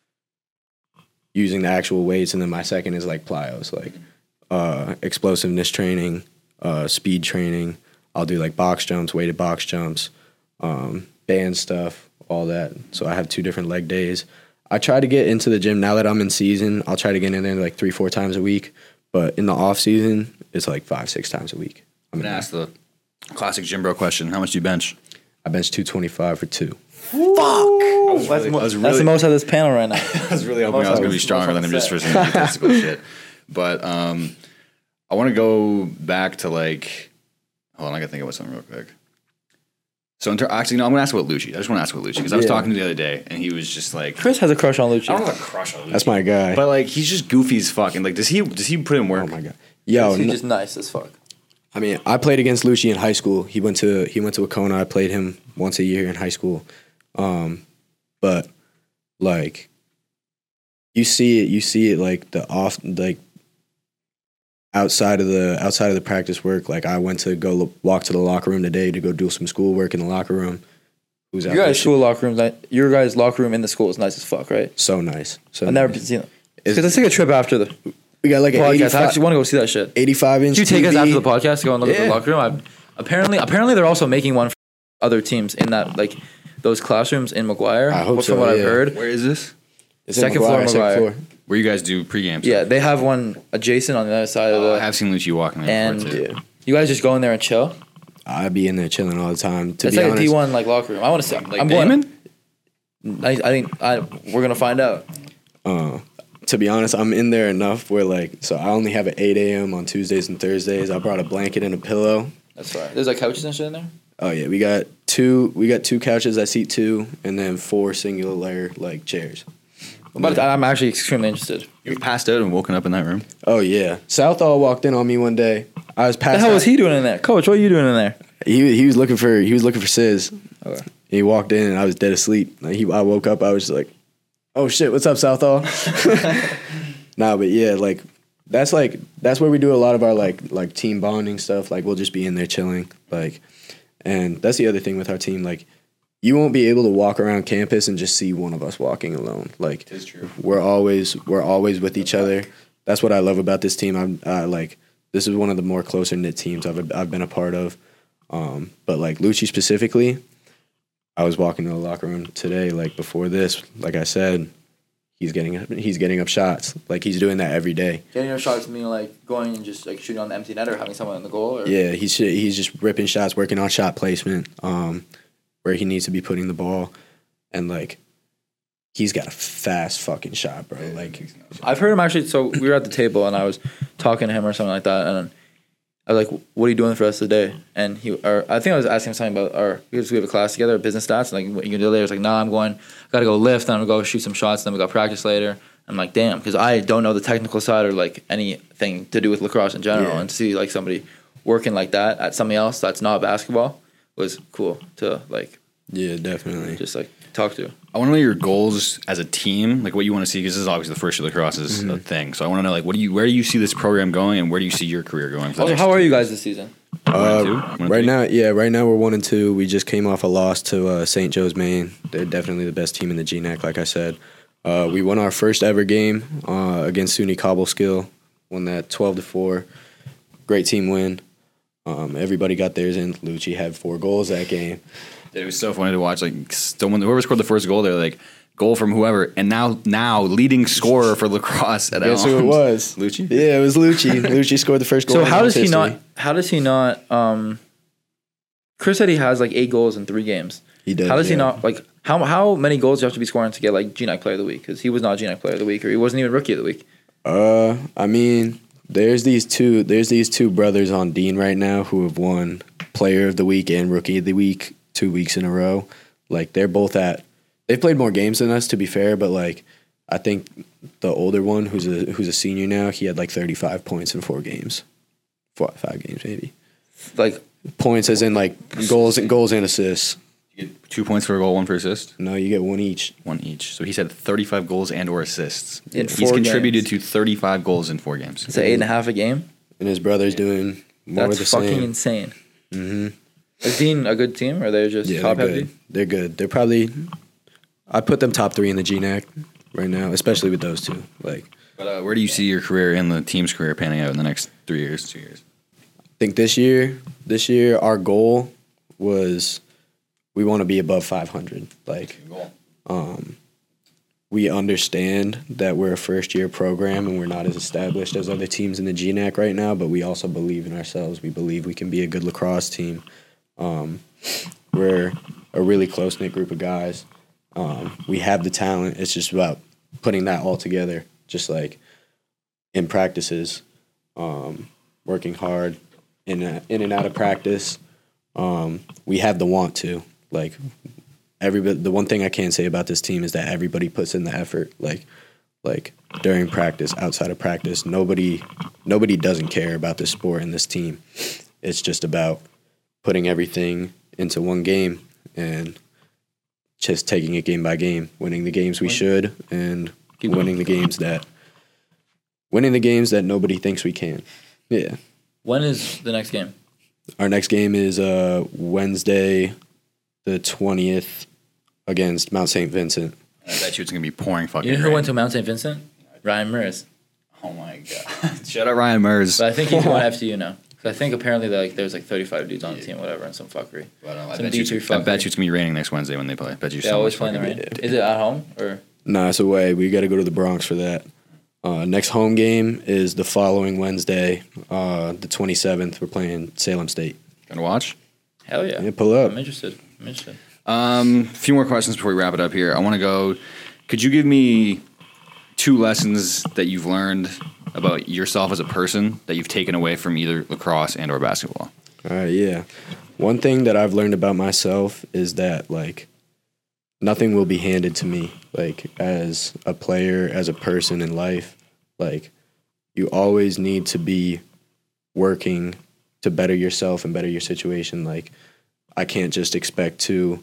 using the actual weights, and then my second is like plyos, like uh, explosiveness training, uh, speed training. I'll do like box jumps, weighted box jumps, um, band stuff, all that. So I have two different leg days. I try to get into the gym now that I'm in season. I'll try to get in there like three, four times a week. But in the off season, it's like five, six times a week. I'm gonna ask the classic gym bro question. How much do you bench? I bench two twenty-five for two. That's, mo- I was that's really- the most of this panel right now. I was really hoping I was going to be stronger than him just for some statistical shit. But um, I want to go back to like, hold on, I got to think about something real quick. So in ter- actually, no, I'm going to ask about Lucci. I just want to ask about Lucci because I was Yeah. talking to him the other day and he was just like, Chris has a crush on I don't Lucci. have a crush on Lucci. That's my guy. But like, he's just goofy as fuck. And like, does he does he put in work? Oh my god. Yo, He's n- just nice as fuck. I mean, I played against Lucci in high school. He went to he went to Wacona. I played him once a year in high school. Um, but like, you see it. You see it like the off like outside of the outside of the practice work. Like I went to go lo- walk to the locker room today to go do some schoolwork in the locker room. Who's out Your there? guys' school locker room, like, your guys' locker room in the school is nice as fuck, right? So nice. So I've never nice. been seen it. Is- Let's take a trip after the We got like an podcast. I actually eighty-five, want to go see that shit. eighty-five inch. Did you take us T V. after the podcast to go and look at Yeah. the locker room? I've, apparently, apparently they're also making one for other teams in that like those classrooms in McGuire. I hope From so, what I've yeah. heard, Where is this? It's in second floor, McGuire, second McGuire. floor. Where you guys do pregame? yeah, they have one adjacent on the other side of Oh, the. I have seen Lucci walking there and before too. Yeah. you guys just go in there and chill. I'd be in there chilling all the time. To It's be like honest, a D one like locker room. I want to see. Like I'm Damon? going. I, I think I we're gonna find out. Uh, to be honest, I'm in there enough where like, so I only have an eight a.m. on Tuesdays and Thursdays. I brought a blanket and a pillow. That's right. There's like couches and shit in there. Oh yeah, we got two. We got two couches that seat two, and then four singular layer like chairs. But I'm actually extremely interested. You passed out and woken up in that room? Oh yeah, Southall walked in on me one day. I was What passed. the hell out. was he doing in there, Coach? What are you doing in there? He he was looking for he was looking for Sis. Okay. He walked in and I was dead asleep. Like he, I woke up. I was just like, "Oh shit, what's up, Southall?" Nah, but yeah, like that's like that's where we do a lot of our like like team bonding stuff. Like we'll just be in there chilling. Like, and that's the other thing with our team. Like, you won't be able to walk around campus and just see one of us walking alone. Like, It is true. we're always we're always with each other. That's what I love about this team. I'm uh, like this is one of the more closer knit teams I've I've been a part of. Um, but like Lucci specifically, I was walking to the locker room today. Like before this, like I said, he's getting up, he's getting up shots. Like he's doing that every day. Getting your shots meaning like going and just like shooting on the empty net or having someone in the goal. Or? Yeah, he's he's just ripping shots, working on shot placement, um, where he needs to be putting the ball, and like he's got a fast fucking shot, bro. Like I've heard him actually. So we were at the table and I was talking to him or something like that, and I was like, "What are you doing for the rest of the day?" And he, or I think I was asking him something about our because we have a class together, business stats. And like, what you gonna do later? It's like, "Nah, I'm going. I gotta go lift. Then I'm gonna go shoot some shots. Then we got practice later." I'm like, "Damn," because I don't know the technical side or like anything to do with lacrosse in general, Yeah. and to see like somebody working like that at something else that's not basketball was cool to like yeah, definitely. just like talk to. I want to know your goals as a team, like what you want to see, because this is obviously the first year lacrosse is Mm-hmm. a thing. So I want to know, like, what do you, where do you see this program going, and where do you see your career going? For the Also, next how are you guys this season? one and Uh, two? One and right three? now, yeah, right now we're one and two. We just came off a loss to uh, Saint Joe's, Maine. They're definitely the best team in the G N A C, like I said. Uh, we won our first ever game uh, against SUNY Cobleskill. Won that twelve to four. Great team win. Um, everybody got theirs in. Lucci had four goals that game. It was so funny to watch. Like, someone, whoever scored the first goal, they're like, goal from whoever, and now now leading scorer for lacrosse at Guess who it Elms. was? Lucci? Yeah, it was Lucci. Lucci scored the first goal. So in how does Elms he history. not? How does he not? Um, Chris said he has like eight goals in three games. He does. How does he yeah. not like? How how many goals do you have to be scoring to get like G N A C Player of the Week? Because he was not G N A C Player of the Week, or he wasn't even Rookie of the Week. Uh, I mean, there's these two. There's these two brothers on Dean right now who have won Player of the Week and Rookie of the Week two weeks in a row. Like they're both at. They've played more games than us, to be fair, but like I think the older one, who's a who's a senior now, he had like thirty-five points in four games, four five games maybe. Like Points as in like goals and goals and assists. You get two points for a goal, one for assist. No, you get one each. One each. So he's had thirty-five goals and or assists. In he's four contributed games. to thirty-five goals in four games. It's an eight and a half a game. And his brother's doing more That's the fucking same. insane. Mm-hmm. Is Dean a good team, or are they just Yeah, top they're heavy? good. They're good. They're probably. I put them top three in the G N A C right now, especially with those two. Like, But uh, where do you see your career and the team's career panning out in the next three years, two years? I think this year, this year our goal was we want to be above five hundred. Like, um, we understand that we're a first year program and we're not as established as other teams in the G N A C right now, but we also believe in ourselves. We believe we can be a good lacrosse team. Um, we're a really close knit group of guys. Um, we have the talent. It's just about putting that all together, just like in practices, um, working hard in a, in and out of practice. Um, we have the want to. Like, everybody, the one thing I can say about this team is that everybody puts in the effort. Like, like during practice, outside of practice, nobody nobody doesn't care about this sport and this team. It's just about putting everything into one game and just taking it game by game, winning the games we should, and Keep winning the games that winning the games that nobody thinks we can. Yeah. When is the next game? Our next game is uh, Wednesday, the twentieth, against Mount Saint Vincent. I bet you it's going to be pouring fucking You know who rain. went to Mount Saint Vincent? Ryan Murs. Oh, my God. Shout out Ryan Murs. But I think he's going F T U now. 'Cause I think apparently like there's like thirty-five dudes on the team, whatever, and some fuckery. But, um, I, Some bet you, D three it's- I fuckery. bet you it's going to be raining next Wednesday when they play. I bet you They so always much play in the fucking rain. rain. Is it at home or? Nah, it's away. We got to go to the Bronx for that. Uh, next home game is the following Wednesday, uh, the twenty-seventh. We're playing Salem State. Going to watch? Hell yeah! Yeah, pull up. I'm interested. I'm interested. Um, a few more questions before we wrap it up here. I want to go. Could you give me two lessons that you've learned about yourself as a person that you've taken away from either lacrosse and or basketball? All right, yeah. One thing that I've learned about myself is that, like, nothing will be handed to me. Like, as a player, as a person in life, like, you always need to be working to better yourself and better your situation. Like, I can't just expect to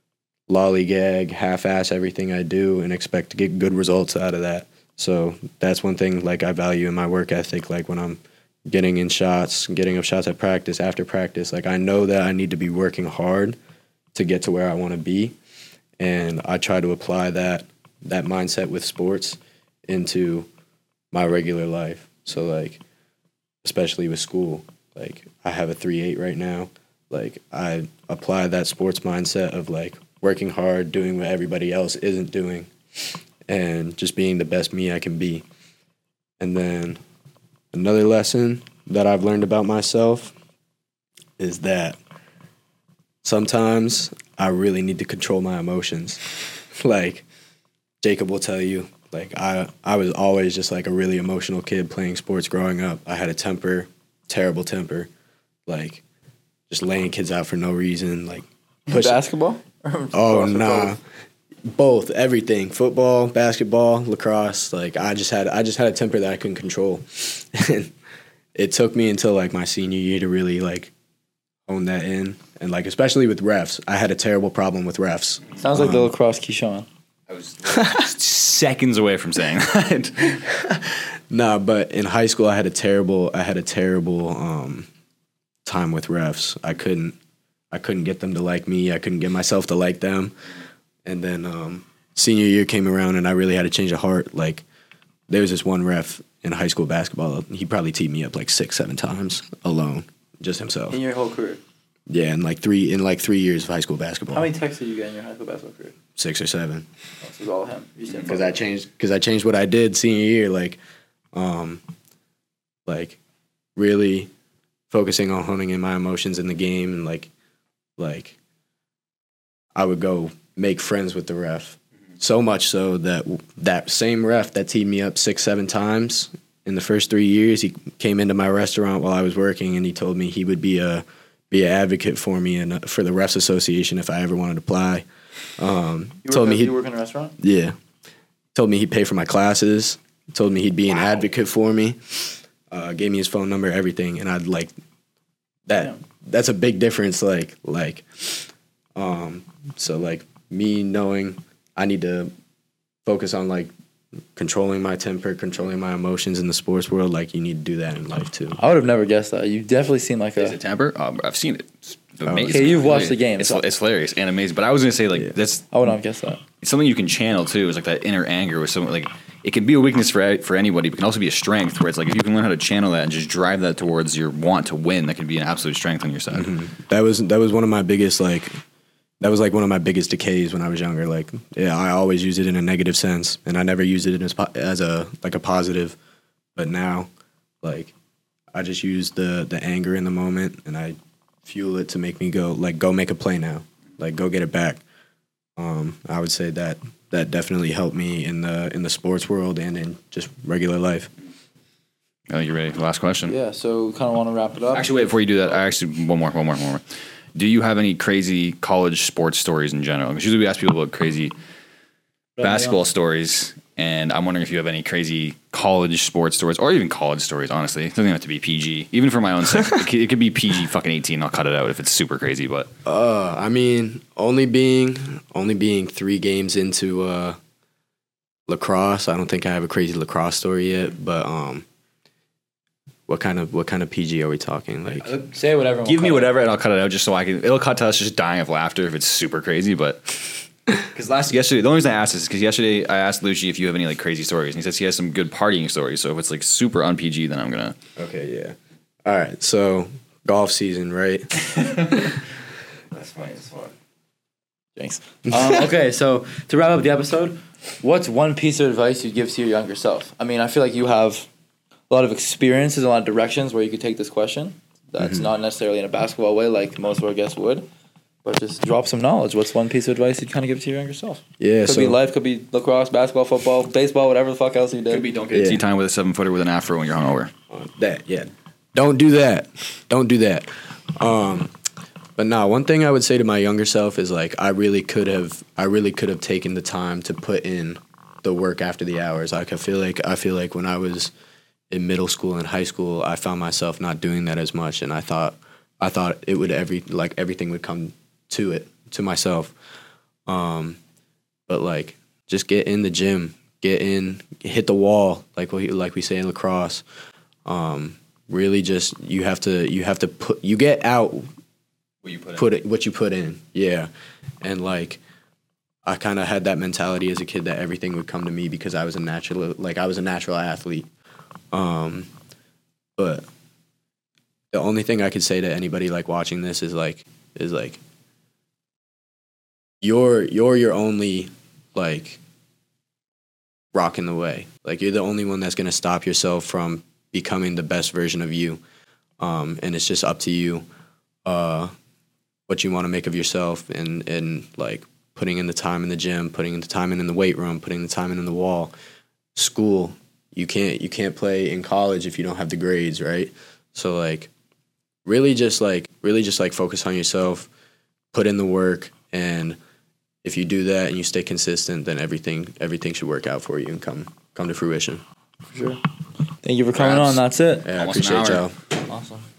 lollygag, half-ass everything I do and expect to get good results out of that. So that's one thing, like, I value in my work ethic. Like, when I'm getting in shots, getting up shots at practice, after practice, like, I know that I need to be working hard to get to where I want to be. And I try to apply that that mindset with sports into my regular life. So, like, especially with school, like, I have a three eight right now. Like, I apply that sports mindset of, like, working hard, doing what everybody else isn't doing, and just being the best me I can be. And then another lesson that I've learned about myself is that sometimes I really need to control my emotions. Like, Jacob will tell you, like, I, I was always just, like, a really emotional kid playing sports growing up. I had a temper, terrible temper, like, just laying kids out for no reason, like, pushing. Basketball? Oh, nah. Both, everything. Football, basketball, lacrosse. Like, I just had I just had a temper that I couldn't control. And it took me until, like, my senior year to really, like, hone that in. And, like, especially with refs. I had a terrible problem with refs. Sounds like the lacrosse Keyshawn. I was seconds away from saying that. Nah, but in high school I had a terrible I had a terrible um, time with refs. I couldn't I couldn't get them to like me. I couldn't get myself to like them. And then um, senior year came around and I really had to change of heart. Like, there was this one ref in high school basketball. He probably teed me up like six, seven times alone, just himself. In your whole career? Yeah, in like three in like three years of high school basketball. How many texts did you get in your high school basketball career? Six or seven. Oh, so it was all him. Because I changed because I changed what I did senior year, like, um, like really focusing on honing in my emotions in the game, and like, like I would go make friends with the ref, so much so that that same ref that teed me up six, seven times in the first three years, he came into my restaurant while I was working, and he told me he would be a be an advocate for me and for the refs association if I ever wanted to apply. Um, You told work, me at, he you work in a restaurant? yeah. Told me he'd pay for my classes. Told me he'd be an Wow. advocate for me. Uh, gave me his phone number, everything, and I'd like that. Damn. that's a big difference. Like like, um, so like me knowing I need to focus on like controlling my temper, controlling my emotions in the sports world. Like you need to do that in life too. I would have never guessed that. You definitely seem like Is a. it temper? Um, I've seen it. It's amazing. Okay, you've watched the game. It's, so- it's hilarious and amazing. But I was gonna say like Yeah. that's I would not have guessed that. it's something you can channel too. It's like that inner anger with someone. Like it can be a weakness for for anybody, but it can also be a strength. Where it's like if you can learn how to channel that and just drive that towards your want to win, that can be an absolute strength on your side. That was that was one of my biggest like that was like one of my biggest decays when I was younger. Like yeah, I always used it in a negative sense, and I never used it as po- as a like a positive. But now, like I just use the the anger in the moment, and I fuel it to make me go like go make a play now, like go get it back. Um, I would say that that definitely helped me in the in the sports world and in just regular life. Oh, you ready? Last question. Yeah, so we kind of want to wrap it up. Actually, wait before you do that. I actually one more, one more, one more. Do you have any crazy college sports stories in general? Because usually we ask people about crazy basketball stories, and I'm wondering if you have any crazy college sports stories, or even college stories. Honestly, it doesn't have to be P G. Even for my own sake, it, could, it could be P G fucking eighteen. I'll cut it out if it's super crazy. But Uh, I mean, only being only being three games into uh, lacrosse, I don't think I have a crazy lacrosse story yet. But um, what kind of what kind of P G are we talking? Like, Say whatever. give me whatever, and I'll cut it out just so I can. It'll cut to us just dying of laughter if it's super crazy. But because last yesterday, the only reason I asked this is because yesterday I asked Lucci if you have any like crazy stories, and he says he has some good partying stories. So if it's like super un P G, then I'm gonna. okay, yeah, all right. So golf season, right? That's funny as fuck. Thanks. Um, okay, so to wrap up the episode, what's one piece of advice you'd give to your younger self? I mean, I feel like you have a lot of experiences, a lot of directions where you could take this question. That's not necessarily in a basketball way, like most of our guests would, but just drop some knowledge. What's one piece of advice you'd kind of give to your younger self? Yeah, Could so be life, could be lacrosse, basketball, football, baseball, whatever the fuck else you did. Could be don't get Yeah. tea time with a seven footer with an afro when you're hungover. uh, that, yeah, don't do that. Don't do that. Um, but nah, one thing I would say to my younger self is like I really could have, I really could have taken the time to put in the work after the hours. Like I feel like I feel like when I was in middle school and high school, I found myself not doing that as much, and I thought I thought it would every like everything would come to it to myself. Um, but like just get in the gym, get in, hit the wall, like we like we say in lacrosse. Um, really, just you have to you have to put you get out What you put, put it what you put in, yeah, and like. I kind of had that mentality as a kid that everything would come to me because I was a natural, like I was a natural athlete. Um, but the only thing I could say to anybody like watching this is like, is like, you're you're your only like rock in the way. Like you're the only one that's gonna stop yourself from becoming the best version of you. Um, and it's just up to you, uh, what you want to make of yourself, and and like. Putting in the time in the gym, putting in the time in, in the weight room, putting the time in, in the wall. School, you can't you can't play in college if you don't have the grades, right? So like really just like really just like focus on yourself, put in the work, and if you do that and you stay consistent, then everything everything should work out for you and come come to fruition. For sure. Thank you for coming Perhaps. on. That's it. Yeah, I Almost an appreciate hour. y'all. Awesome.